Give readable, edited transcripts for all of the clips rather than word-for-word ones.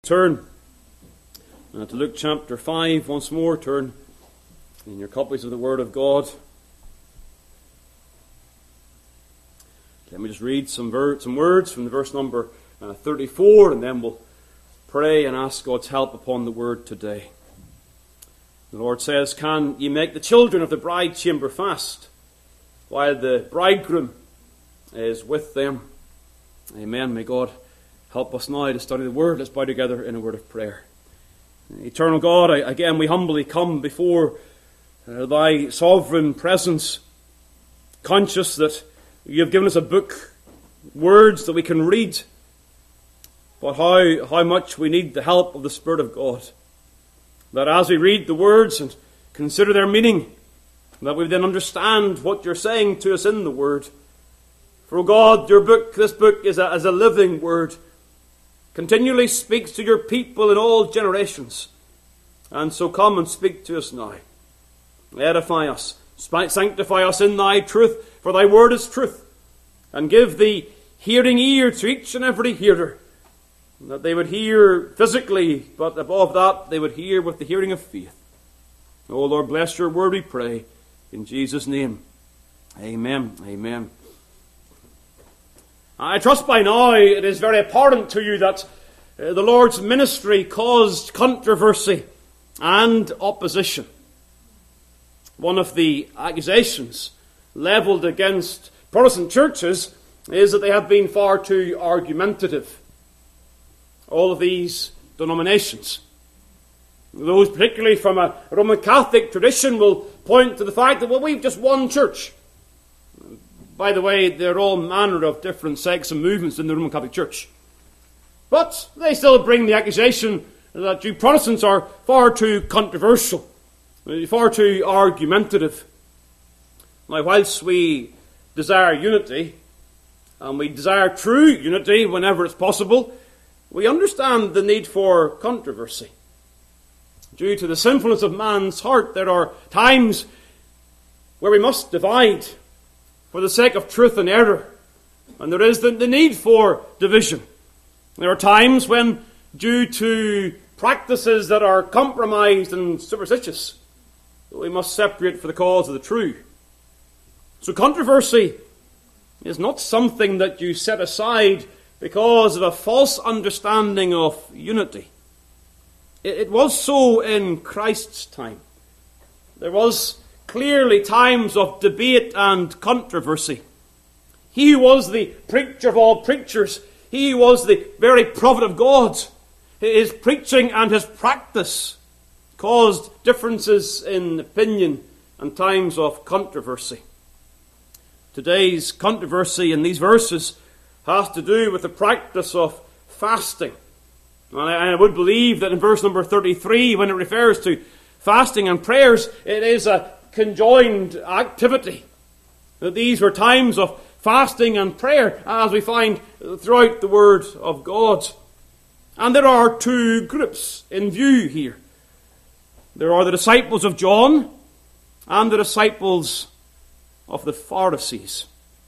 Turn to Luke chapter 5 once more. Turn in your copies of the Word of God. Let me just read some words from the verse number 34, and then we'll pray and ask God's help upon the Word today. The Lord says, "Can ye make the children of the bride chamber fast, while the bridegroom is with them?" Amen. May God help us now to study the Word. Let's bow together in a word of prayer. Eternal God, again we humbly come before Thy sovereign presence, conscious that You have given us a book, words that we can read, but how much we need the help of the Spirit of God. That as we read the words and consider their meaning, that we then understand what You're saying to us in the Word. For, O God, this book is a living Word, continually speaks to Your people in all generations. And so come and speak to us now. Edify us, sanctify us in Thy truth, for Thy word is truth. And give the hearing ear to each and every hearer, that they would hear physically, but above that they would hear with the hearing of faith. O Lord, bless Your word, we pray. In Jesus' name, amen. Amen. I trust by now it is very apparent to you that the Lord's ministry caused controversy and opposition. One of the accusations levelled against Protestant churches is that they have been far too argumentative. All of these denominations, those particularly from a Roman Catholic tradition, will point to the fact that, well, we've just one church. By the way, there are all manner of different sects and movements in the Roman Catholic Church. But they still bring the accusation that you Protestants are far too controversial, far too argumentative. Now, whilst we desire unity, and we desire true unity whenever it's possible, we understand the need for controversy. Due to the sinfulness of man's heart, there are times where we must divide for the sake of truth and error. And there is the need for division. There are times when, due to practices that are compromised and superstitious, we must separate for the cause of the true. So controversy is not something that you set aside because of a false understanding of unity. It was so in Christ's time. There was clearly times of debate and controversy. He was the preacher of all preachers. He was the very prophet of God. His preaching and his practice caused differences in opinion and times of controversy. Today's controversy in these verses has to do with the practice of fasting. And I would believe that in verse number 33, when it refers to fasting and prayers, it is a conjoined activity. That these were times of fasting and prayer, as we find throughout the Word of God. And there are two groups in view here. There are the disciples of John and the disciples of the Pharisees.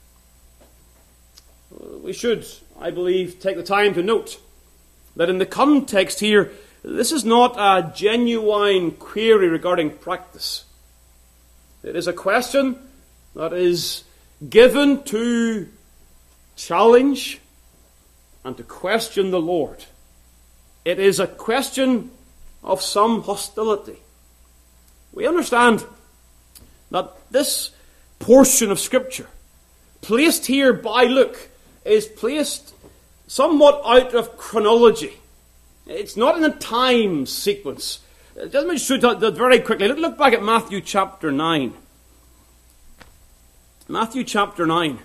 We should, I believe, take the time to note that in the context here, this is not a genuine query regarding practice. It is a question that is given to challenge and to question the Lord. It is a question of some hostility. We understand that this portion of Scripture, placed here by Luke, is placed somewhat out of chronology. It's not in a time sequence. Let me show you that very quickly. Look back at Matthew chapter 9. Matthew chapter 9.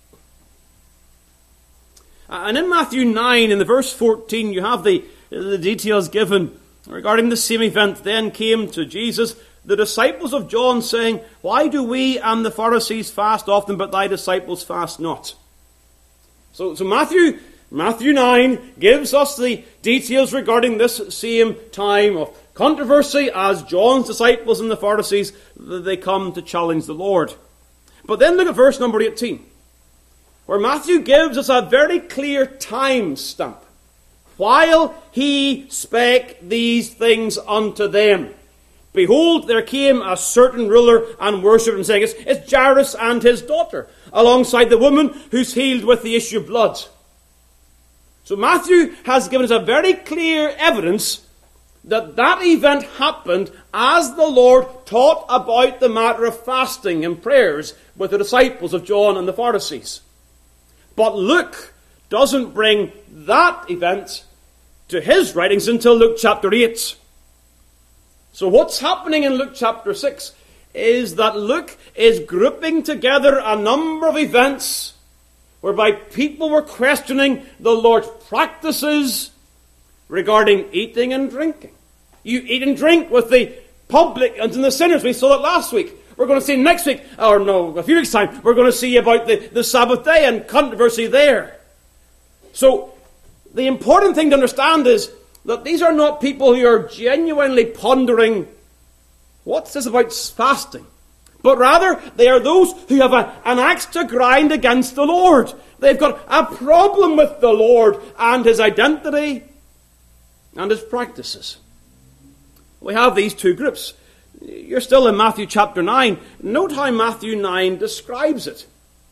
And in Matthew 9, in the verse 14, you have the details given regarding the same event. Then came to Jesus the disciples of John, saying, "Why do we and the Pharisees fast often, but thy disciples fast not?" So Matthew 9 gives us the details regarding this same time of controversy as John's disciples and the Pharisees, they come to challenge the Lord. But then look at verse number 18, where Matthew gives us a very clear time stamp while he spake these things unto them, behold, there came a certain ruler and worshipped him, saying, it's Jairus and his daughter, alongside the woman who's healed with the issue of blood. So Matthew has given us a very clear evidence that that event happened as the Lord taught about the matter of fasting and prayers with the disciples of John and the Pharisees. But Luke doesn't bring that event to his writings until Luke chapter 8. So what's happening in Luke chapter 6 is that Luke is grouping together a number of events whereby people were questioning the Lord's practices regarding eating and drinking. You eat and drink with the publicans and the sinners. We saw that last week. We're going to see next week, or no, a few weeks' time, we're going to see about the Sabbath day and controversy there. So, the important thing to understand is that these are not people who are genuinely pondering, what's this about fasting? But rather, they are those who have an axe to grind against the Lord. They've got a problem with the Lord and his identity and his practices. We have these two groups. You're still in Matthew chapter 9. Note how Matthew 9 describes it.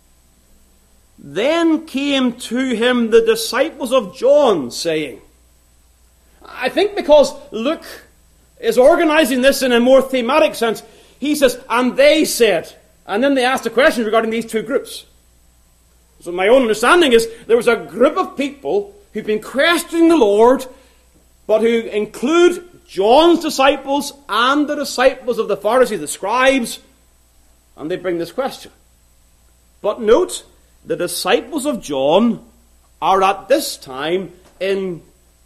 Then came to him the disciples of John, saying, I think because Luke is organizing this in a more thematic sense, he says, and they said, and then they asked a question regarding these two groups. So my own understanding is there was a group of people who've been questioning the Lord, but who include John's disciples and the disciples of the Pharisees, the scribes, and they bring this question. But note, the disciples of John are at this time in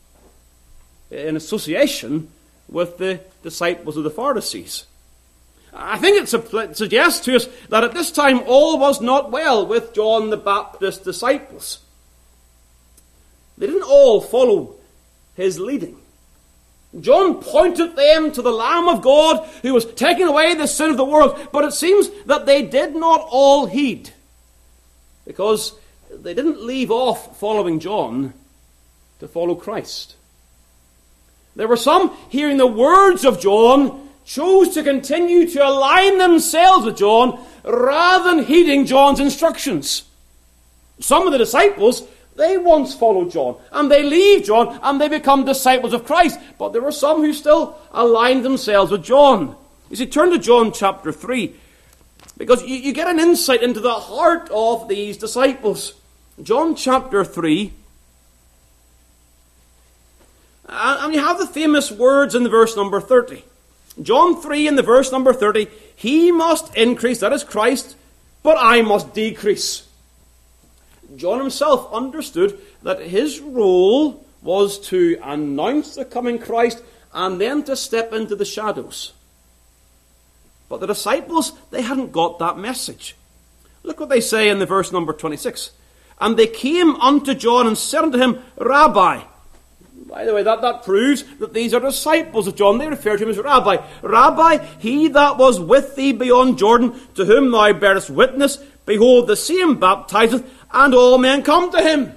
association with the disciples of the Pharisees. I think it suggests to us that at this time all was not well with John the Baptist's disciples. They didn't all follow his leading. John pointed them to the Lamb of God who was taking away the sin of the world, but it seems that they did not all heed, because they didn't leave off following John to follow Christ. There were some, hearing the words of John, chose to continue to align themselves with John rather than heeding John's instructions. Some of the disciples, they once followed John, and they leave John, and they become disciples of Christ. But there were some who still aligned themselves with John. You see, turn to John chapter 3, because you get an insight into the heart of these disciples. John chapter 3, and you have the famous words in the verse number 30. John 3 in the verse number 30, he must increase, that is Christ, but I must decrease. John himself understood that his role was to announce the coming Christ and then to step into the shadows. But the disciples, they hadn't got that message. Look what they say in the verse number 26. And they came unto John and said unto him, Rabbi. By the way, that proves that these are disciples of John. They refer to him as Rabbi. Rabbi, he that was with thee beyond Jordan, to whom thou bearest witness, behold, the same baptizeth, and all men come to him.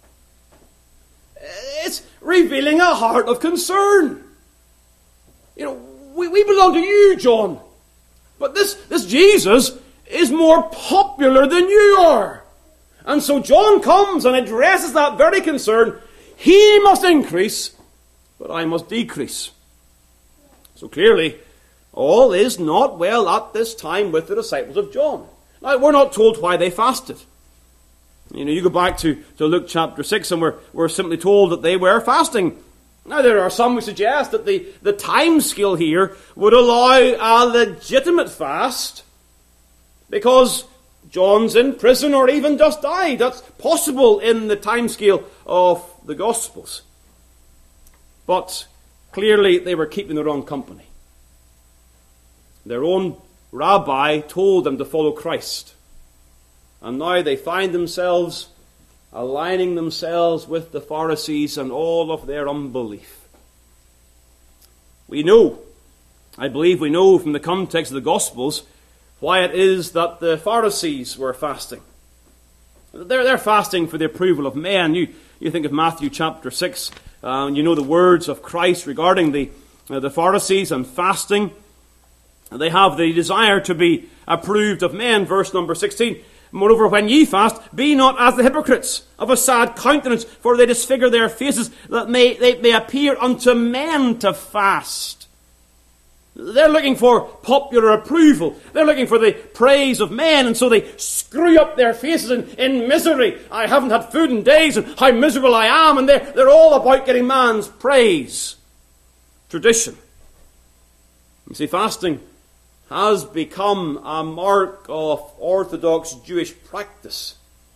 It's revealing a heart of concern. You know, we belong to you, John. But this Jesus is more popular than you are. And so John comes and addresses that very concern. He must increase, but I must decrease. So clearly, all is not well at this time with the disciples of John. Now, we're not told why they fasted. You know, you go back to Luke chapter 6 and we're simply told that they were fasting. Now, there are some who suggest that the time scale here would allow a legitimate fast because John's in prison or even just died. That's possible in the time scale of the Gospels. But clearly they were keeping their own company. Their own rabbi told them to follow Christ. And now they find themselves aligning themselves with the Pharisees and all of their unbelief. We know, I believe we know from the context of the Gospels, why it is that the Pharisees were fasting. They're fasting for the approval of men. You think of Matthew chapter 6, and you know the words of Christ regarding the Pharisees and fasting. They have the desire to be approved of men, verse number 16. Moreover, when ye fast, be not as the hypocrites of a sad countenance, for they disfigure their faces, that they may appear unto men to fast. They're looking for popular approval. They're looking for the praise of men, and so they screw up their faces in misery. I haven't had food in days, and how miserable I am, and they're all about getting man's praise. Tradition. You see, fasting has become a mark of Orthodox Jewish practice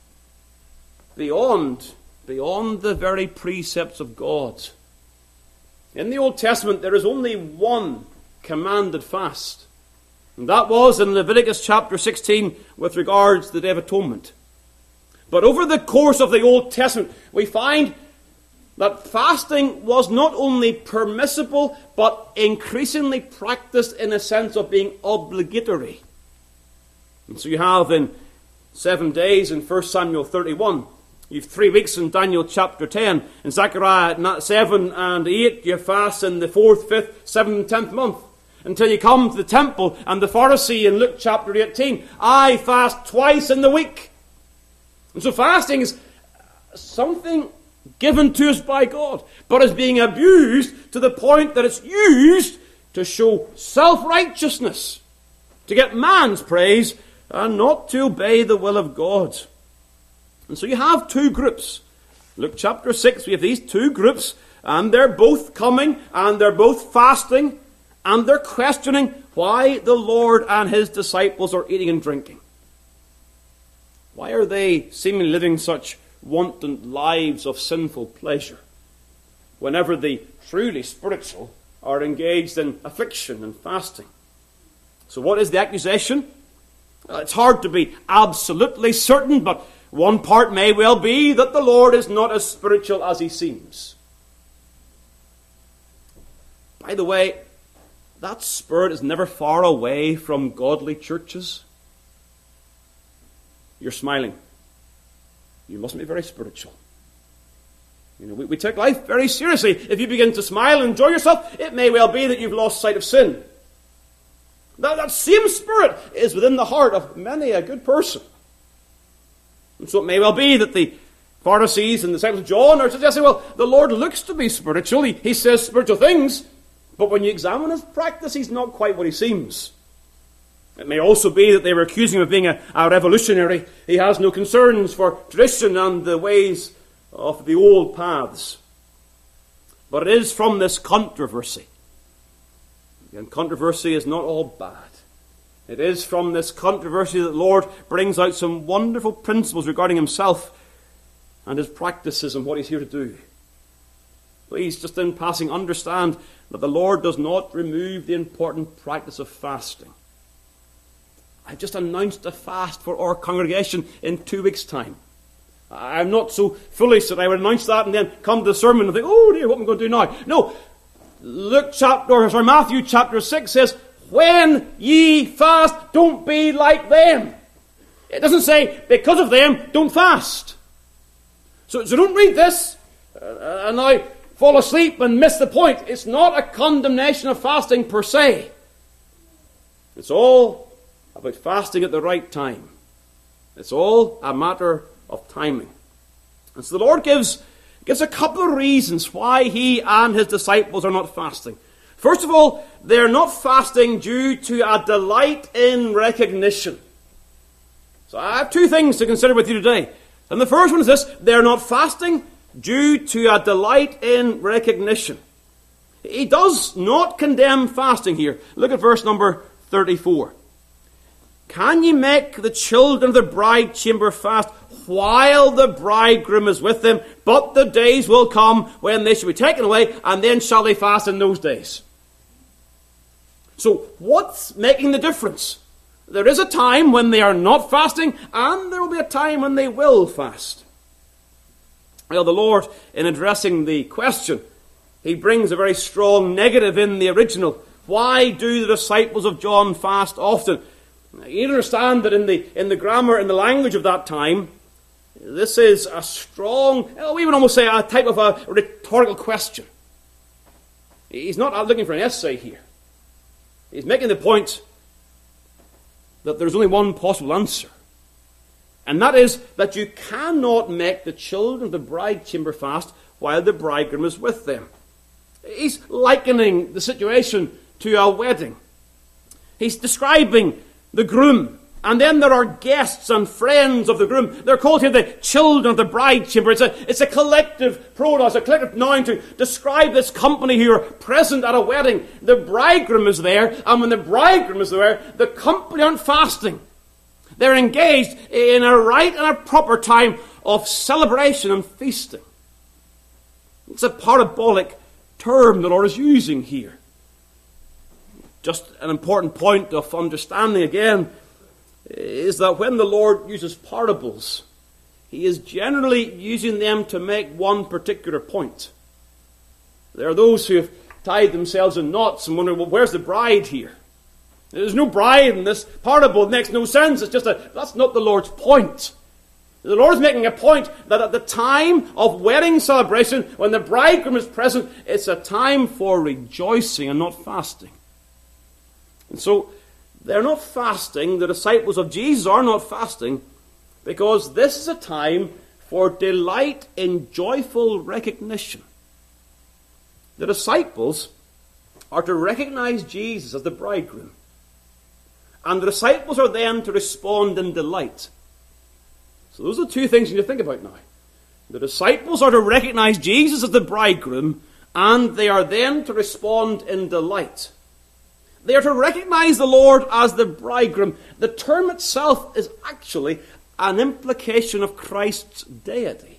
beyond the very precepts of God. In the Old Testament, there is only one commanded fast, and that was in Leviticus chapter 16 with regards to the Day of Atonement. But over the course of the Old Testament, we find that fasting was not only permissible, but increasingly practiced in a sense of being obligatory. And so you have in 7 days in 1 Samuel 31, you have 3 weeks in Daniel chapter 10, in Zechariah 7 and 8, you fast in the 4th, 5th, 7th and 10th month, until you come to the temple and the Pharisee in Luke chapter 18, I fast twice in the week. And so fasting is something given to us by God, but is being abused to the point that it's used to show self-righteousness, to get man's praise, and not to obey the will of God. And so you have 2 groups. Luke chapter 6, we have these 2 groups, and they're both coming, and they're both fasting, and they're questioning why the Lord and his disciples are eating and drinking. Why are they seemingly living such wanton lives of sinful pleasure, whenever the truly spiritual are engaged in affliction and fasting? So what is the accusation? It's hard to be absolutely certain, but one part may well be that the Lord is not as spiritual as he seems. By the way, that spirit is never far away from godly churches. You're smiling. You mustn't be very spiritual. You know, we take life very seriously. If you begin to smile and enjoy yourself, it may well be that you've lost sight of sin. That same spirit is within the heart of many a good person. And so it may well be that the Pharisees and the disciples of John are suggesting, well, the Lord looks to be spiritual. He says spiritual things, but when you examine his practice, he's not quite what he seems. It may also be that they were accusing him of being a revolutionary. He has no concerns for tradition and the ways of the old paths. But it is from this controversy. And controversy is not all bad. It is from this controversy that the Lord brings out some wonderful principles regarding himself and his practices and what he's here to do. Please, just in passing, understand that the Lord does not remove the important practice of fasting. I've just announced a fast for our congregation in 2 weeks' time. I'm not so foolish that I would announce that and then come to the sermon and think, oh dear, what am I going to do now? No. Matthew chapter 6 says, when ye fast, don't be like them. It doesn't say, because of them, don't fast. So don't read this and now fall asleep and miss the point. It's not a condemnation of fasting per se. It's all about fasting at the right time. It's all a matter of timing. And so the Lord gives a couple of reasons why he and his disciples are not fasting. First of all, they're not fasting due to a delight in recognition. So I have 2 things to consider with you today. And the first one is this: they're not fasting due to a delight in recognition. He does not condemn fasting here. Look at verse number 34. Can ye make the children of the bride chamber fast while the bridegroom is with them? But the days will come when they shall be taken away, and then shall they fast in those days. So what's making the difference? There is a time when they are not fasting, and there will be a time when they will fast. Well, the Lord, in addressing the question, he brings a very strong negative in the original. Why do the disciples of John fast often? You understand that in the grammar, in the language of that time, This is a strong, we would almost say a type of a rhetorical question. He's not looking for an essay here. He's making the point that there's only one possible answer. And that is that you cannot make the children of the bride chamber fast while the bridegroom is with them. He's likening the situation to a wedding. He's describing the groom. And then there are guests and friends of the groom. They're called here the children of the bride chamber. It's a collective pronoun, a collective noun to describe this company who are present at a wedding. The bridegroom is there, and when the bridegroom is there, the company aren't fasting. They're engaged in a right and a proper time of celebration and feasting. It's a parabolic term the Lord is using here. Just an important point of understanding again is that when the Lord uses parables, He is generally using them to make one particular point. There are those who have tied themselves in knots and wonder, well, where's the bride here? There's no bride in this parable. It makes no sense. That's not the Lord's point. The Lord is making a point that at the time of wedding celebration, when the bridegroom is present, it's a time for rejoicing and not fasting. And so, they're not fasting, the disciples of Jesus are not fasting, because this is a time for delight in joyful recognition. The disciples are to recognize Jesus as the bridegroom. And the disciples are then to respond in delight. So those are two things you need to think about now. The disciples are to recognize Jesus as the bridegroom, and they are then to respond in delight. They are to recognize the Lord as the bridegroom. The term itself is actually an implication of Christ's deity.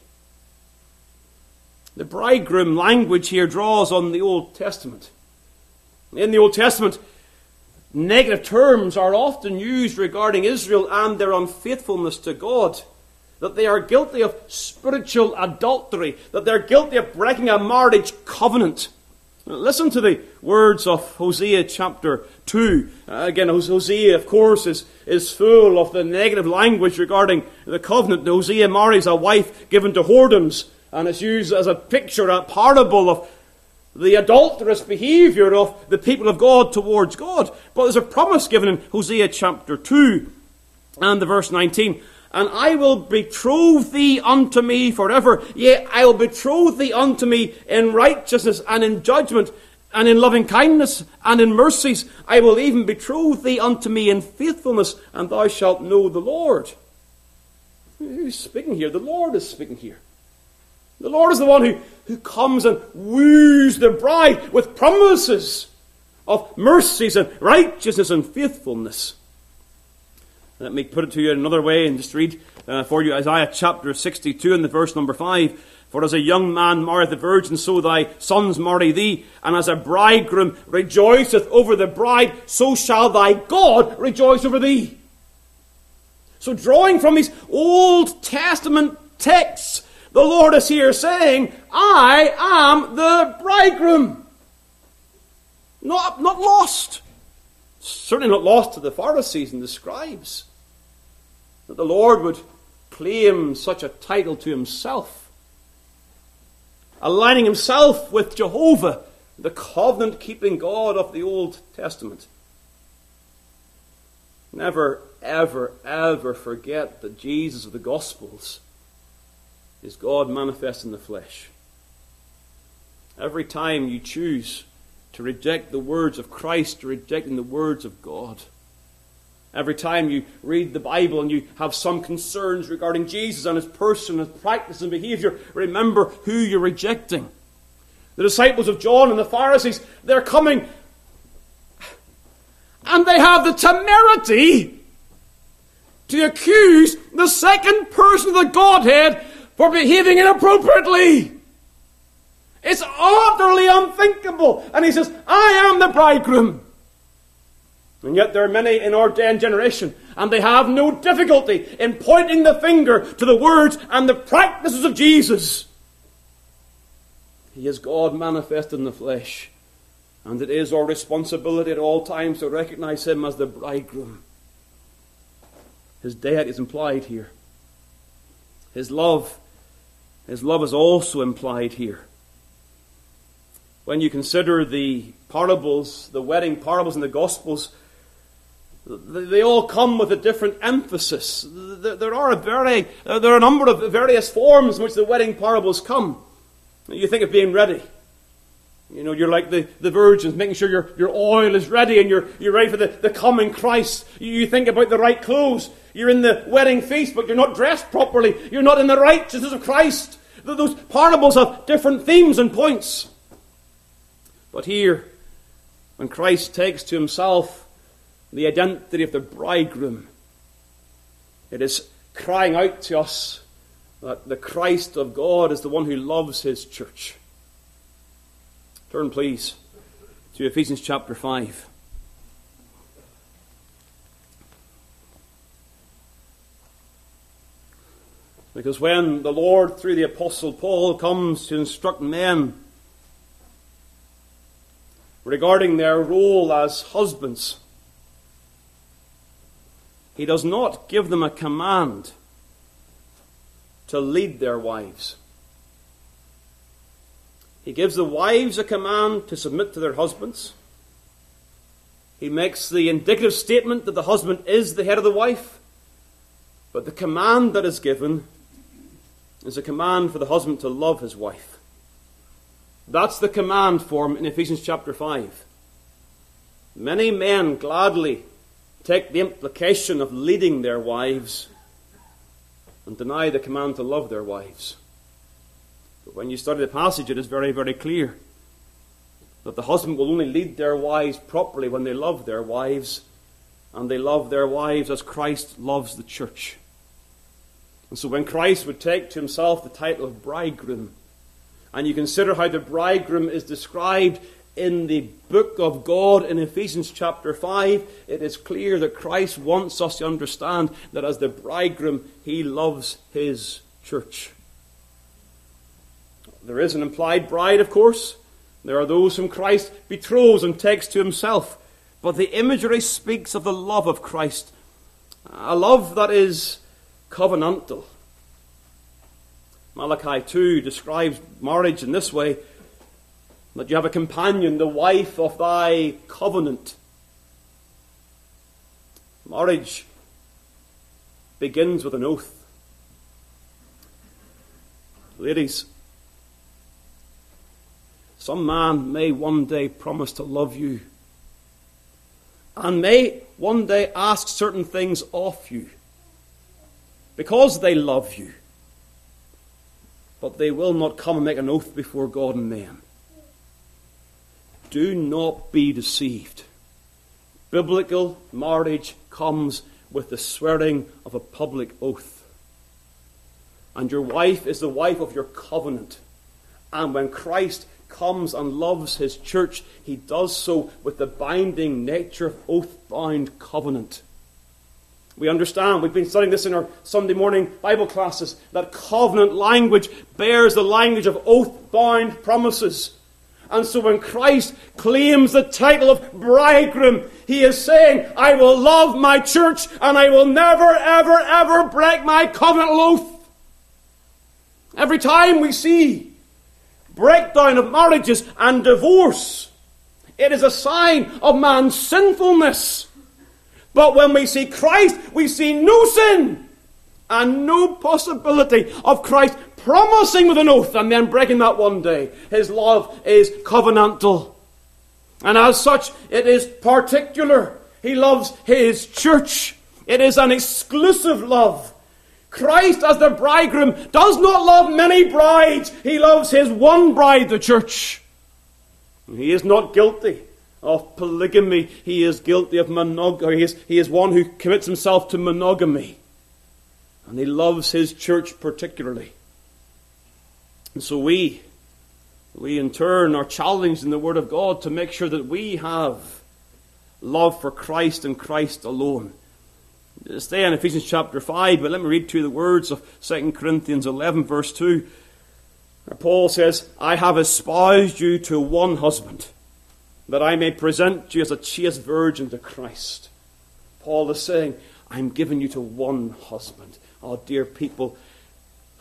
The bridegroom language here draws on the Old Testament. In the Old Testament, negative terms are often used regarding Israel and their unfaithfulness to God. That they are guilty of spiritual adultery. That they're guilty of breaking a marriage covenant. Listen to the words of Hosea chapter 2. Again, Hosea, of course, is full of the negative language regarding the covenant. Hosea marries a wife given to whoredoms, and it's used as a picture, a parable of the adulterous behavior of the people of God towards God. But there's a promise given in Hosea chapter 2 and the verse 19. And I will betroth thee unto me forever. Yea, I will betroth thee unto me in righteousness and in judgment and in loving kindness and in mercies. I will even betroth thee unto me in faithfulness, and thou shalt know the Lord. Who's speaking here? The Lord is speaking here. The Lord is the one who comes and woos the bride with promises of mercies and righteousness and faithfulness. Let me put it to you in another way and just read for you Isaiah chapter 62 and the verse number 5. For as a young man marrieth the virgin, so thy sons marry thee. And as a bridegroom rejoiceth over the bride, so shall thy God rejoice over thee. So drawing from these Old Testament texts, the Lord is here saying, I am the bridegroom. Not lost. Certainly not lost to the Pharisees and the scribes. That the Lord would claim such a title to himself. Aligning himself with Jehovah, the covenant-keeping God of the Old Testament. Never, ever, ever forget that Jesus of the Gospels is God manifest in the flesh. Every time you choose to reject the words of Christ, you're rejecting the words of God. Every time you read the Bible and you have some concerns regarding Jesus and his person, his practice and behavior, remember who you're rejecting. The disciples of John and the Pharisees, they're coming and they have the temerity to accuse the second person of the Godhead for behaving inappropriately. It's utterly unthinkable. And he says, I am the bridegroom. And yet there are many in our day and generation, and they have no difficulty in pointing the finger to the words and the practices of Jesus. He is God manifested in the flesh. And it is our responsibility at all times to recognize him as the bridegroom. His deity is implied here. His love is also implied here. When you consider the parables, the wedding parables in the Gospels, they all come with a different emphasis. There are a number of various forms in which the wedding parables come. You think of being ready. You're like the virgins, making sure your oil is ready and you're ready for the coming Christ. You think about the right clothes. You're in the wedding feast, but you're not dressed properly. You're not in the righteousness of Christ. Those parables have different themes and points. But here, when Christ takes to himself the identity of the bridegroom, it is crying out to us that the Christ of God is the one who loves his church. Turn, please, to Ephesians chapter 5. Because when the Lord, through the Apostle Paul, comes to instruct men regarding their role as husbands, he does not give them a command to lead their wives. He gives the wives a command to submit to their husbands. He makes the indicative statement that the husband is the head of the wife. But the command that is given is a command for the husband to love his wife. That's the command form in Ephesians chapter 5. Many men gladly take the implication of leading their wives and deny the command to love their wives. But when you study the passage, it is very, very clear that the husband will only lead their wives properly when they love their wives, and they love their wives as Christ loves the church. And so when Christ would take to himself the title of bridegroom, and you consider how the bridegroom is described in the book of God in Ephesians chapter 5, it is clear that Christ wants us to understand that as the bridegroom, he loves his church. There is an implied bride, of course. There are those whom Christ betroths and takes to himself. But the imagery speaks of the love of Christ, a love that is covenantal. Malachi 2 describes marriage in this way, that you have a companion, the wife of thy covenant. Marriage begins with an oath. Ladies, some man may one day promise to love you and may one day ask certain things of you because they love you. But they will not come and make an oath before God and men. Do not be deceived. Biblical marriage comes with the swearing of a public oath. And your wife is the wife of your covenant. And when Christ comes and loves his church, he does so with the binding nature of oath-bound covenant. We understand, we've been studying this in our Sunday morning Bible classes, that covenant language bears the language of oath-bound promises. And so when Christ claims the title of bridegroom, he is saying, I will love my church and I will never, ever, ever break my covenantal oath. Every time we see breakdown of marriages and divorce, it is a sign of man's sinfulness. But when we see Christ, we see no sin and no possibility of Christ promising with an oath and then breaking that one day. His love is covenantal. And as such, it is particular. He loves his church. It is an exclusive love. Christ, as the bridegroom, does not love many brides. He loves his one bride, the church. He is not guilty of polygamy. He is guilty of monogamy. He is one who commits himself to monogamy. And he loves his church particularly. And so we in turn are challenged in the Word of God to make sure that we have love for Christ and Christ alone. Stay in Ephesians chapter 5, but let me read to you the words of 2 Corinthians 11 verse 2. Where Paul says, I have espoused you to one husband, that I may present you as a chaste virgin to Christ. Paul is saying, I'm giving you to one husband. Oh, dear people,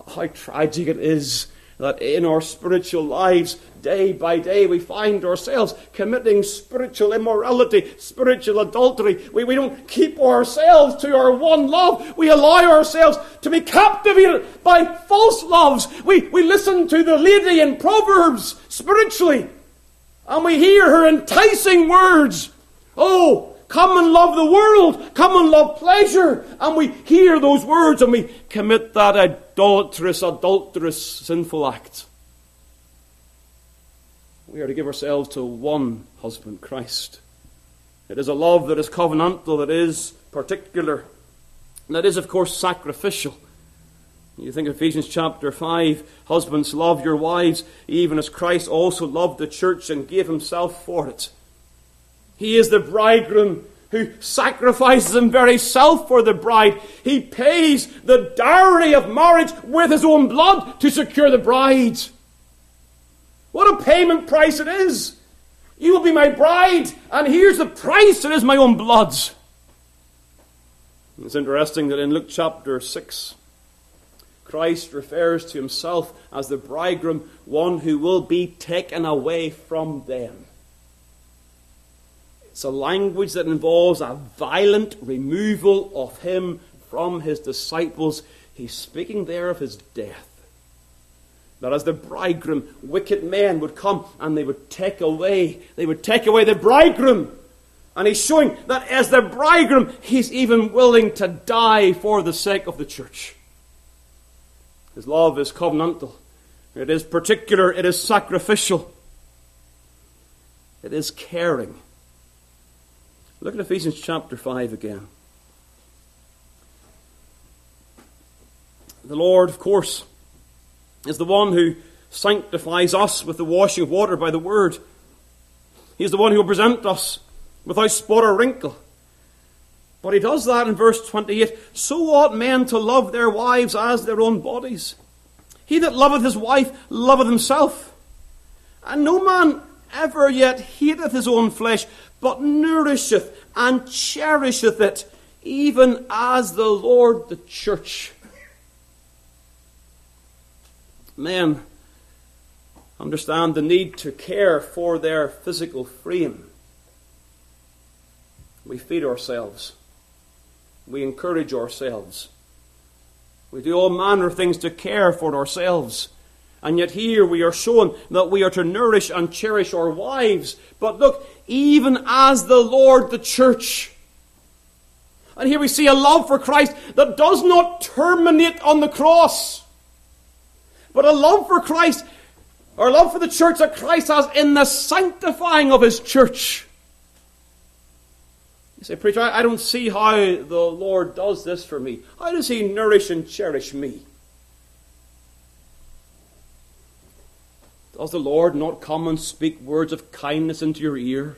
how tragic it is that in our spiritual lives, day by day, we find ourselves committing spiritual immorality, spiritual adultery. We don't keep ourselves to our one love. We allow ourselves to be captivated by false loves. We listen to the lady in Proverbs spiritually, and we hear her enticing words. Oh, come and love the world. Come and love pleasure. And we hear those words and we commit that adulterous, sinful act. We are to give ourselves to one husband, Christ. It is a love that is covenantal, that is particular, and that is, of course, sacrificial. You think of Ephesians chapter 5, husbands, love your wives, even as Christ also loved the church and gave himself for it. He is the bridegroom who sacrifices his very self for the bride. He pays the dowry of marriage with his own blood to secure the bride. What a payment price it is. You will be my bride, and here's the price. It is my own blood. It's interesting that in Luke chapter 6, Christ refers to himself as the bridegroom, one who will be taken away from them. It's a language that involves a violent removal of him from his disciples. He's speaking there of his death. That as the bridegroom, wicked men would come and they would take away the bridegroom. And he's showing that as the bridegroom, he's even willing to die for the sake of the church. His love is covenantal. It is particular. It is sacrificial. It is caring. Look at Ephesians chapter 5 again. The Lord, of course, is the one who sanctifies us with the washing of water by the word. He is the one who will present us without spot or wrinkle. But he does that in verse 28. So ought men to love their wives as their own bodies. He that loveth his wife loveth himself. And no man ever yet hateth his own flesh, but nourisheth and cherisheth it, even as the Lord the church. Men understand the need to care for their physical frame. We feed ourselves. We encourage ourselves. We do all manner of things to care for ourselves. And yet here we are shown that we are to nourish and cherish our wives. But look, even as the Lord the church. And here we see a love for Christ that does not terminate on the cross. But a love for Christ, or love for the church that Christ has in the sanctifying of his church. You say, preacher, I don't see how the Lord does this for me. How does he nourish and cherish me? Does the Lord not come and speak words of kindness into your ear?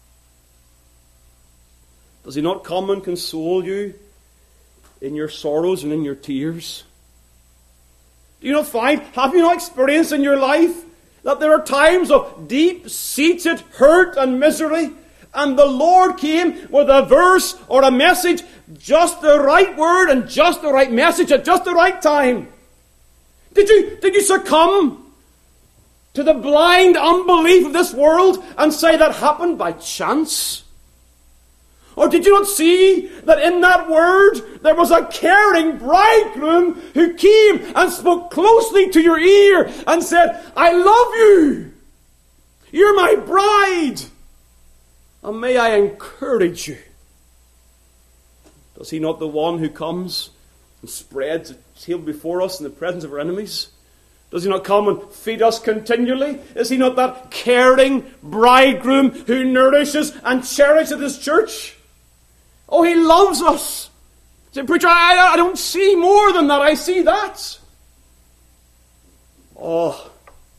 Does he not come and console you in your sorrows and in your tears? Do you not find, have you not experienced in your life that there are times of deep-seated hurt and misery, and the Lord came with a verse or a message, just the right word and just the right message at just the right time? Did you succumb to the blind unbelief of this world and say that happened by chance? Or did you not see that in that word there was a caring bridegroom who came and spoke closely to your ear and said, I love you. You're my bride. And may I encourage you. Does he not the one who comes and spreads a table before us in the presence of our enemies? Does he not come and feed us continually? Is he not that caring bridegroom who nourishes and cherishes his church? Oh, he loves us. Say, preacher, I don't see more than that. I see that. Oh,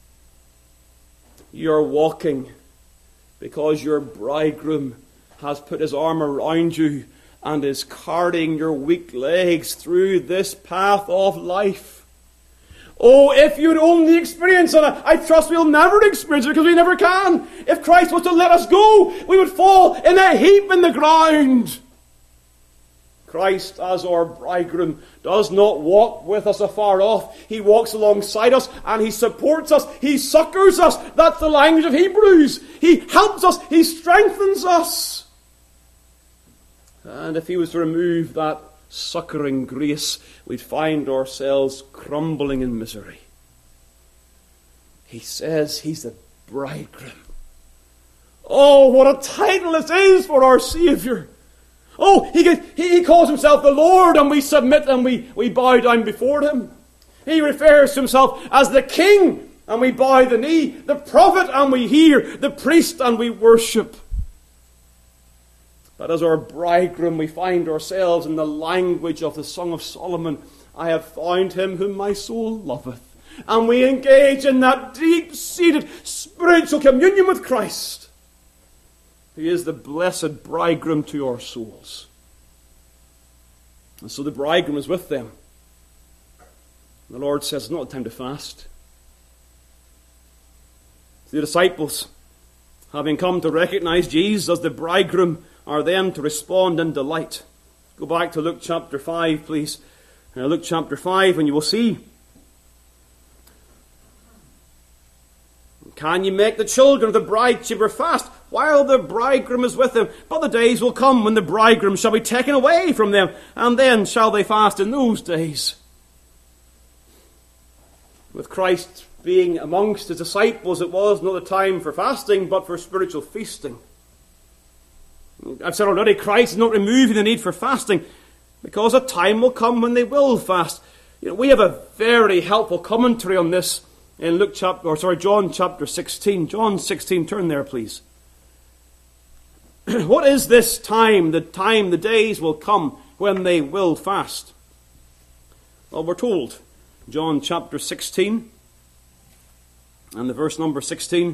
you're walking because your bridegroom has put his arm around you and is carrying your weak legs through this path of life. Oh, if you'd only experience it, I trust we'll never experience it because we never can. If Christ was to let us go, we would fall in a heap in the ground. Christ, as our bridegroom, does not walk with us afar off. He walks alongside us and he supports us. He succors us. That's the language of Hebrews. He helps us. He strengthens us. And if he was to remove that succoring grace, we'd find ourselves crumbling in misery. He says he's the bridegroom. Oh, what a title this is for our Saviour. Oh, he calls himself the Lord, and we submit and we bow down before him. He refers to himself as the King, and we bow the knee. The prophet, and we hear. The priest, and we worship. But as our bridegroom, we find ourselves in the language of the Song of Solomon. I have found him whom my soul loveth. And we engage in that deep-seated spiritual communion with Christ. He is the blessed bridegroom to our souls. And so the bridegroom is with them. The Lord says it's not a time to fast. The disciples, having come to recognize Jesus as the bridegroom, are then to respond in delight. Go back to Luke chapter 5, please. Luke chapter 5, and you will see. Can you make the children of the bridechamber fast while the bridegroom is with them? But the days will come when the bridegroom shall be taken away from them, and then shall they fast in those days. With Christ being amongst his disciples, it was not a time for fasting, but for spiritual feasting. I've said already, Christ is not removing the need for fasting, because a time will come when they will fast. We have a very helpful commentary on this in John chapter 16. John 16, turn there, please. What is this time? The days will come when they will fast. Well, we're told, John chapter 16, and the verse number 16,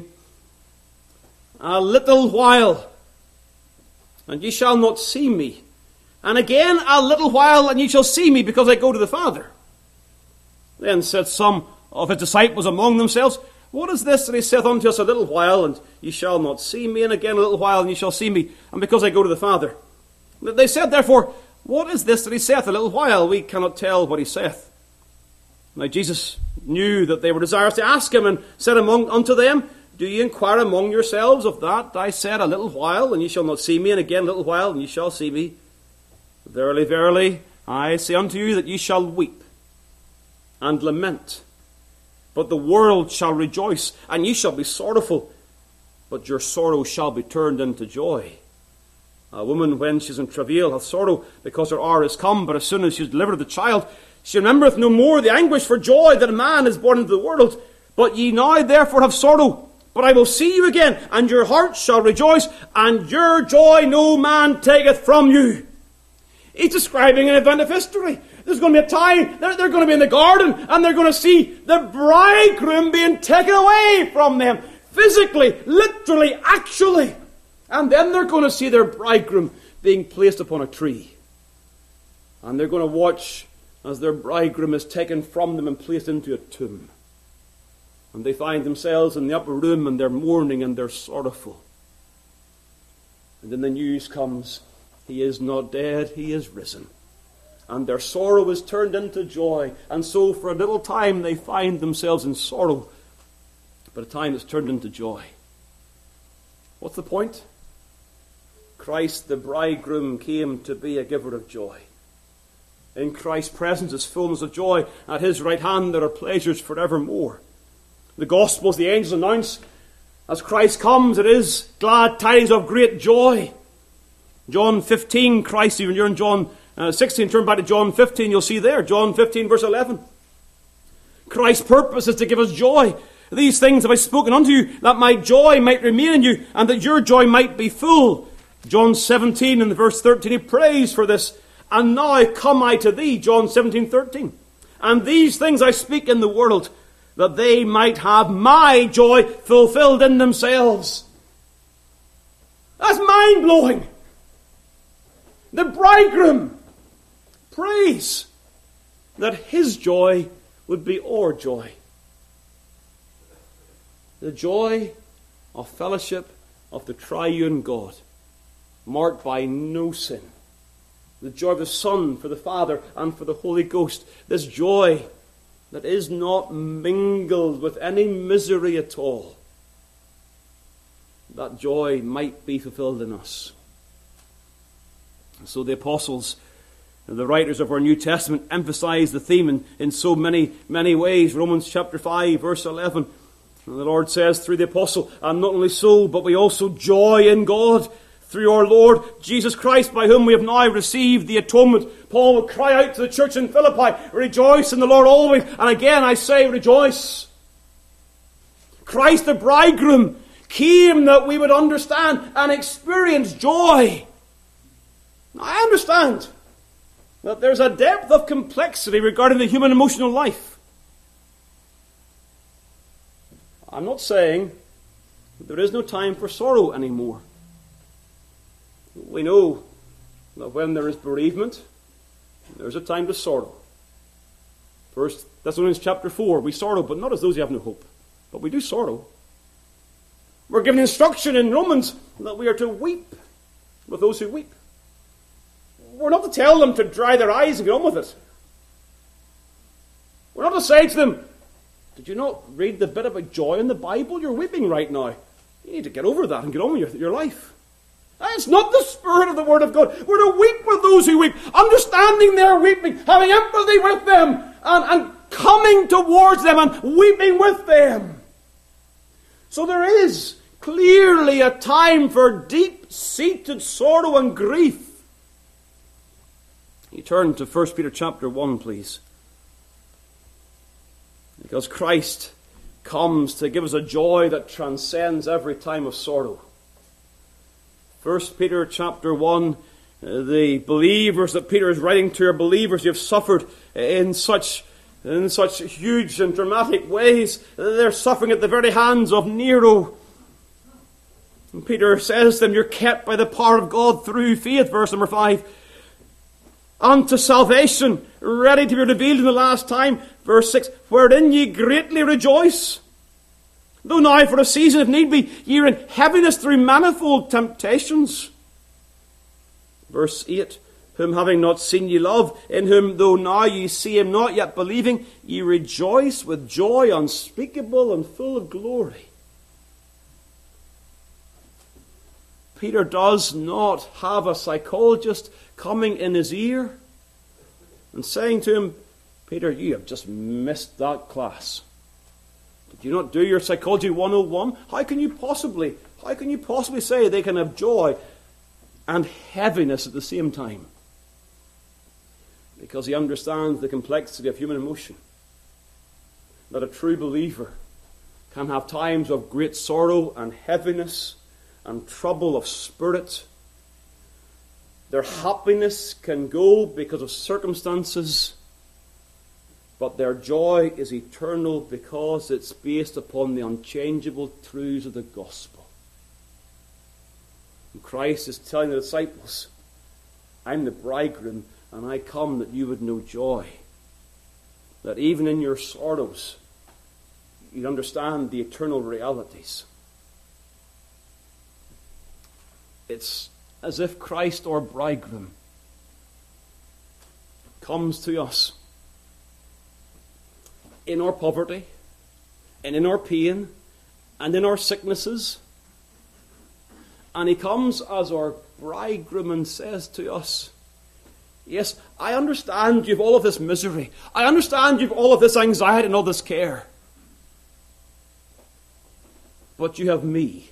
a little while, and ye shall not see me. And again, a little while, and ye shall see me, because I go to the Father. Then said some of his disciples among themselves, what is this that he saith unto us, a little while, and ye shall not see me, and again a little while, and ye shall see me, and because I go to the Father? They said, therefore, what is this that he saith, a little while? We cannot tell what he saith. Now Jesus knew that they were desirous to ask him, and said unto them, do ye inquire among yourselves of that I said, a little while, and ye shall not see me, and again a little while, and ye shall see me? Verily, verily, I say unto you that ye shall weep and lament, but the world shall rejoice, and ye shall be sorrowful, but your sorrow shall be turned into joy. A woman, when she is in travail, hath sorrow, because her hour is come, but as soon as she is delivered of the child, she remembereth no more the anguish for joy that a man is born into the world. But ye now therefore have sorrow, but I will see you again, and your heart shall rejoice, and your joy no man taketh from you. He's describing an event of history. There's going to be a time, they're going to be in the garden, and they're going to see the bridegroom being taken away from them. Physically, literally, actually. And then they're going to see their bridegroom being placed upon a tree. And they're going to watch as their bridegroom is taken from them and placed into a tomb. And they find themselves in the upper room, and they're mourning and they're sorrowful. And then the news comes, he is not dead, he is risen. And their sorrow is turned into joy. And so for a little time they find themselves in sorrow, but a time that's turned into joy. What's the point? Christ the bridegroom came to be a giver of joy. In Christ's presence is fullness of joy. At his right hand there are pleasures forevermore. The Gospels, the angels announce, as Christ comes, it is glad tidings of great joy. John 15, Christ, even you're in John 16, turn back to John 15, you'll see there, John 15, verse 11. Christ's purpose is to give us joy. These things have I spoken unto you, that my joy might remain in you, and that your joy might be full. John 17, in the verse 13, he prays for this. And now come I to thee, John 17, 13. And these things I speak in the world, that they might have my joy fulfilled in themselves. That's mind-blowing. The bridegroom prays that his joy would be our joy. The joy of fellowship of the triune God, marked by no sin, The joy of the Son for the Father and for the Holy Ghost. This joy that is not mingled with any misery at all. That joy might be fulfilled in us. So the apostles, the writers of our New Testament, emphasize the theme in so many ways. Romans chapter 5, verse 11. And the Lord says through the apostle, and not only so, but we also joy in God through our Lord Jesus Christ, by whom we have now received the atonement. Paul would cry out to the church in Philippi, rejoice in the Lord always. And again I say, rejoice. Christ the bridegroom came that we would understand and experience joy. Now, I understand that there's a depth of complexity regarding the human emotional life. I'm not saying that there is no time for sorrow anymore. We know that when there is bereavement, there's a time to sorrow. 1 Thessalonians chapter 4, we sorrow, but not as those who have no hope. But we do sorrow. We're given instruction in Romans that we are to weep with those who weep. We're not to tell them to dry their eyes and get on with it. We're not to say to them, did you not read the bit about joy in the Bible? You're weeping right now. You need to get over that and get on with your life. It's not the spirit of the Word of God. We're to weep with those who weep, understanding their weeping, having empathy with them, and coming towards them and weeping with them. So there is clearly a time for deep-seated sorrow and grief. You turn to 1 Peter chapter 1, please. Because Christ comes to give us a joy that transcends every time of sorrow. 1 Peter chapter 1, the believers that Peter is writing to are believers who have suffered in such huge and dramatic ways. They're suffering at the very hands of Nero. And Peter says to them, you're kept by the power of God through faith, verse number 5, unto salvation, ready to be revealed in the last time, verse 6, wherein ye greatly rejoice. Though now for a season, if need be, ye are in heaviness through manifold temptations. Verse 8, whom having not seen ye love, in whom though now ye see him not yet believing, ye rejoice with joy unspeakable and full of glory. Peter does not have a psychologist coming in his ear and saying to him, Peter, you have just missed that class. Did you not do your Psychology 101? How can you possibly say they can have joy and heaviness at the same time? Because he understands the complexity of human emotion. That a true believer can have times of great sorrow and heaviness and trouble of spirit. Their happiness can go because of circumstances, but their joy is eternal because it's based upon the unchangeable truths of the gospel. And Christ is telling the disciples, I'm the bridegroom, and I come that you would know joy. That even in your sorrows, you'd understand the eternal realities. It's as if Christ, our bridegroom, comes to us in our poverty, and in our pain, and in our sicknesses. And he comes as our bridegroom and says to us, yes, I understand you've all of this misery. I understand you've all of this anxiety and all this care. But you have me.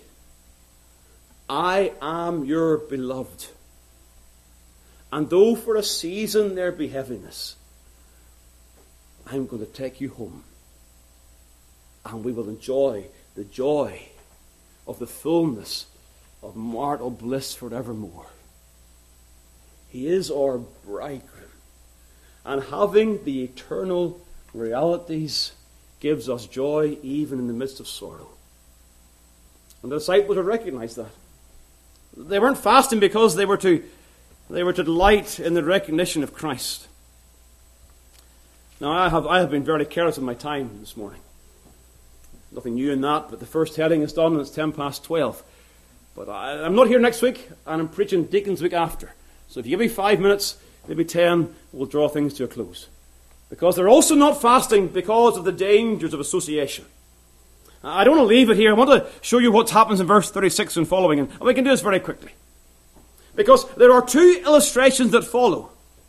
I am your beloved. And though for a season there be heaviness, I'm going to take you home. And we will enjoy the joy of the fullness of marital bliss forevermore. He is our bridegroom. And having the eternal realities gives us joy even in the midst of sorrow. And the disciples would recognize that. They weren't fasting because they were to delight in the recognition of Christ. Now, I have been very careless of my time this morning. Nothing new in that, but the first heading is done and it's 12:10. But I'm not here next week, and I'm preaching Deacons Week after. So if you give me 5 minutes, maybe 10, we'll draw things to a close. Because they're also not fasting because of the dangers of association. I don't want to leave it here. I want to show you what happens in verse 36 and following. And we can do this very quickly. Because there are two illustrations that follow.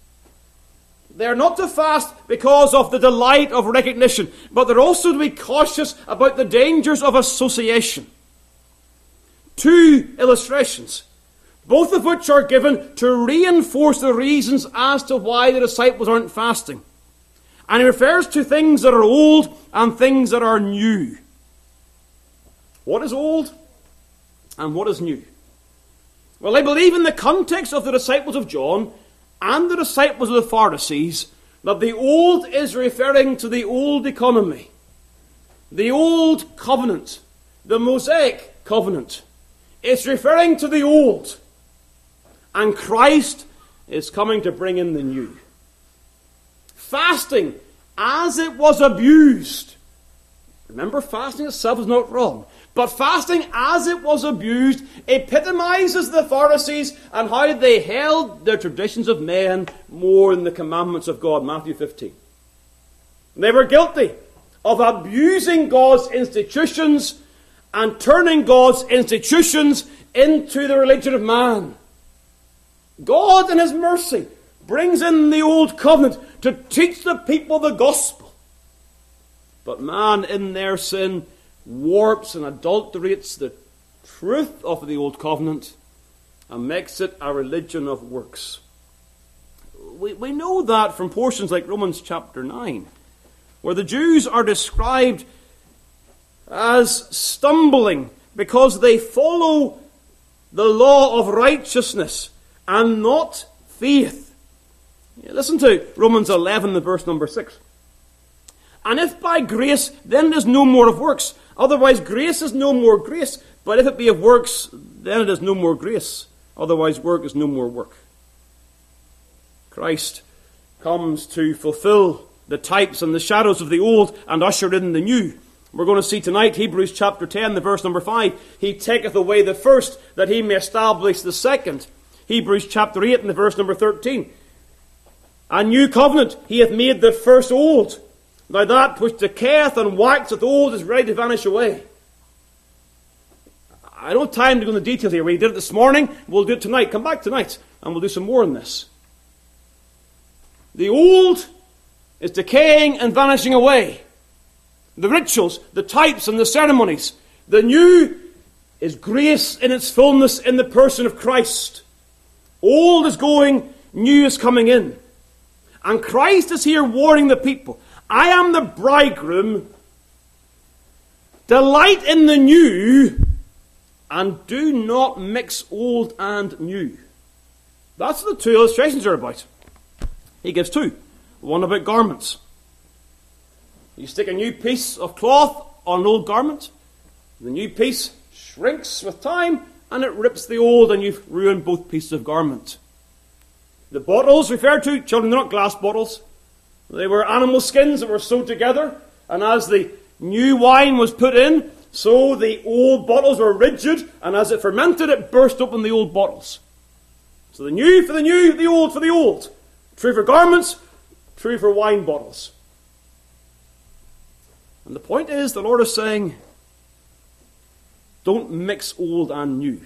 They are not to fast because of the delight of recognition, but they're also to be cautious about the dangers of association. Two illustrations, both of which are given to reinforce the reasons as to why the disciples aren't fasting. And he refers to things that are old and things that are new. What is old and what is new? Well, I believe in the context of the disciples of John and the disciples of the Pharisees that the old is referring to the old economy, the old covenant, the Mosaic covenant. It's referring to the old. And Christ is coming to bring in the new. Fasting, as it was abused. Remember, fasting itself is not wrong. But fasting, as it was abused, epitomizes the Pharisees and how they held their traditions of men more than the commandments of God. Matthew 15. They were guilty of abusing God's institutions and turning God's institutions into the religion of man. God, in His mercy, brings in the old covenant to teach the people the gospel. But man, in their sin, warps and adulterates the truth of the old covenant and makes it a religion of works. We know that from portions like Romans chapter 9, where the Jews are described as stumbling because they follow the law of righteousness and not faith. Listen to Romans 11, the verse number 6. And if by grace, then it is no more of works. Otherwise, grace is no more grace. But if it be of works, then it is no more grace. Otherwise, work is no more work. Christ comes to fulfill the types and the shadows of the old and usher in the new. We're going to see tonight, Hebrews chapter 10, the verse number 5. He taketh away the first, that he may establish the second. Hebrews chapter 8, and the verse number 13. A new covenant, he hath made the first old. Now that which decayeth and waxeth old is ready to vanish away. I don't have time to go into details here. We did it this morning. We'll do it tonight. Come back tonight and we'll do some more on this. The old is decaying and vanishing away. The rituals, the types and the ceremonies. The new is grace in its fullness in the person of Christ. Old is going, new is coming in. And Christ is here warning the people. I am the bridegroom. Delight in the new, and do not mix old and new. That's what the two illustrations are about. He gives two. One about garments. You stick a new piece of cloth on an old garment. The new piece shrinks with time, and it rips the old, and you've ruined both pieces of garment. The bottles referred to, children, they're not glass bottles. They were animal skins that were sewed together, and as the new wine was put in, so the old bottles were rigid, and as it fermented, it burst open the old bottles. So the new for the new, the old for the old. True for garments, true for wine bottles. And the point is, the Lord is saying, don't mix old and new.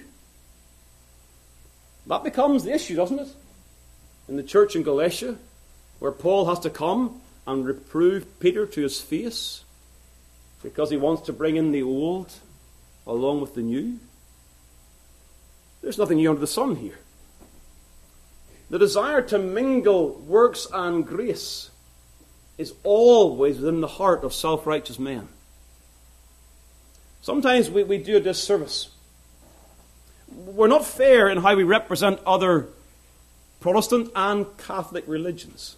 That becomes the issue, doesn't it? In the church in Galatia, where Paul has to come and reprove Peter to his face because he wants to bring in the old along with the new. There's nothing new under the sun here. The desire to mingle works and grace is always within the heart of self-righteous men. Sometimes we do a disservice. We're not fair in how we represent other Protestant and Catholic religions.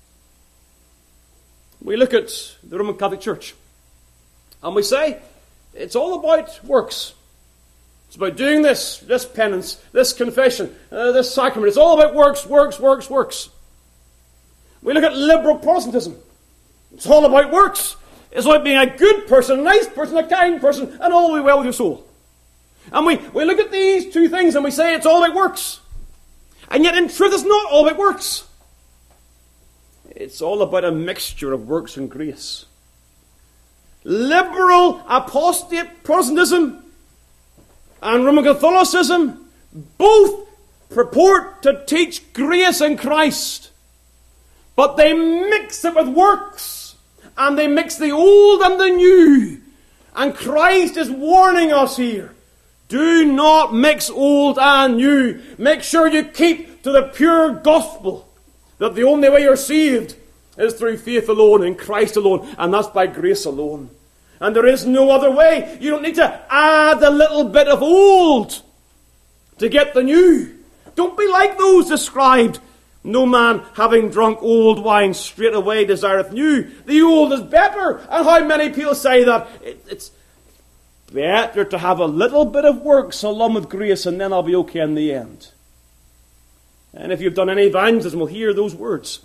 We look at the Roman Catholic Church and we say, it's all about works. It's about doing this penance, this confession, this sacrament. It's all about works, works, works, works. We look at liberal Protestantism. It's all about works. It's about being a good person, a nice person, a kind person, and all will be well with your soul. And we look at these two things and we say it's all about works. And yet in truth it's not all about works. It's all about a mixture of works and grace. Liberal apostate Protestantism and Roman Catholicism both purport to teach grace in Christ, but they mix it with works, and they mix the old and the new. And Christ is warning us here. Do not mix old and new. Make sure you keep to the pure gospel, that the only way you're saved is through faith alone, in Christ alone, and that's by grace alone. And there is no other way. You don't need to add a little bit of old to get the new. Don't be like those described. No man, having drunk old wine, straightway desireth new. The old is better. And how many people say that? It's better to have a little bit of works along with grace, and then I'll be okay in the end. And if you've done any evangelism, we'll hear those words.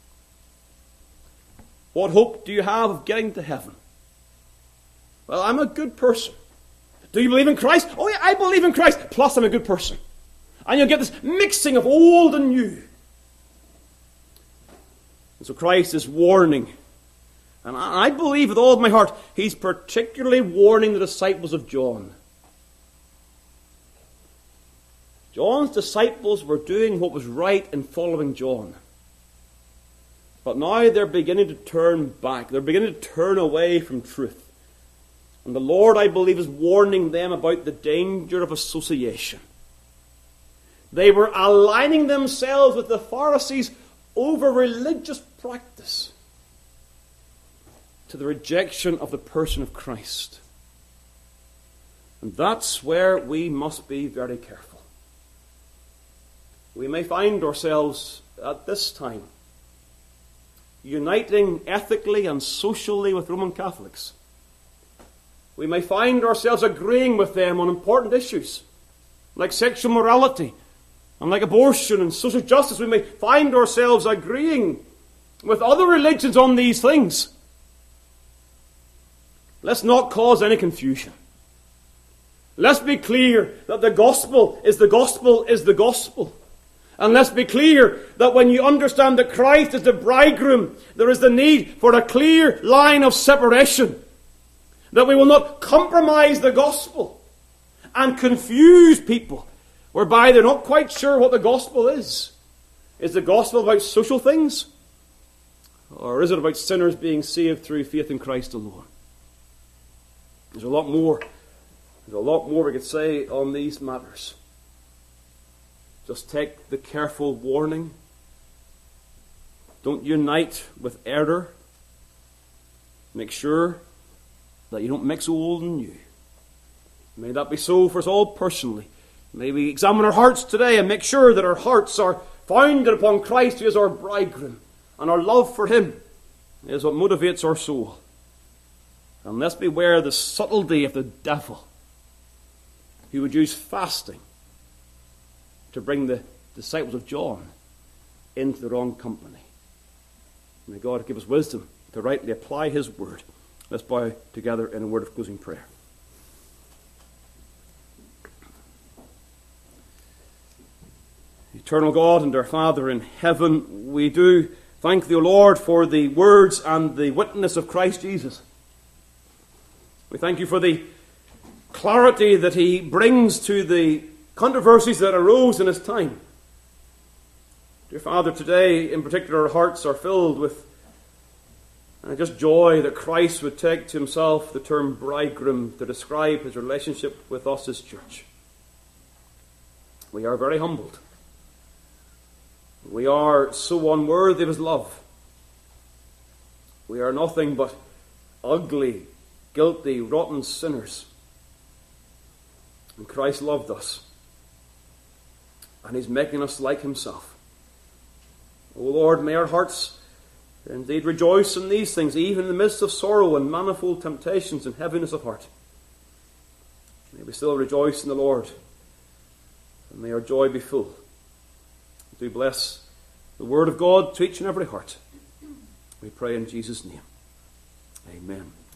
What hope do you have of getting to heaven? Well, I'm a good person. Do you believe in Christ? Oh yeah, I believe in Christ. Plus I'm a good person. And you'll get this mixing of old and new. And so Christ is warning. And I believe with all of my heart, he's particularly warning the disciples of John. John's disciples were doing what was right in following John. But now they're beginning to turn back. They're beginning to turn away from truth. And the Lord, I believe, is warning them about the danger of association. They were aligning themselves with the Pharisees over religious practice to the rejection of the person of Christ. And that's where we must be very careful. We may find ourselves at this time uniting ethically and socially with Roman Catholics. We may find ourselves agreeing with them on important issues, like sexual morality, and like abortion and social justice. We may find ourselves agreeing with other religions on these things. Let's not cause any confusion. Let's be clear that the gospel is the gospel is the gospel. And let's be clear that when you understand that Christ is the bridegroom, there is the need for a clear line of separation. That we will not compromise the gospel and confuse people, whereby they're not quite sure what the gospel is. Is the gospel about social things? Or is it about sinners being saved through faith in Christ alone? There's a lot more. There's a lot more we could say on these matters. Just take the careful warning. Don't unite with error. Make sure that you don't mix old and new. May that be so for us all personally. May we examine our hearts today and make sure that our hearts are founded upon Christ, who is our bridegroom, and our love for him is what motivates our soul. And let's beware the subtlety of the devil, who would use fasting to bring the disciples of John into the wrong company. May God give us wisdom to rightly apply his word. Let's bow together in a word of closing prayer. Eternal God and our Father in heaven, we do thank the Lord for the words and the witness of Christ Jesus. We thank you for the clarity that he brings to the controversies that arose in his time. Dear Father, today in particular our hearts are filled with just joy that Christ would take to himself the term bridegroom to describe his relationship with us, his church. We are very humbled. We are so unworthy of his love. We are nothing but ugly, guilty, rotten sinners. And Christ loved us. And he's making us like himself. O Lord, may our hearts indeed rejoice in these things, even in the midst of sorrow and manifold temptations and heaviness of heart. May we still rejoice in the Lord, and may our joy be full. Do bless the word of God to each and every heart. We pray in Jesus' name. Amen.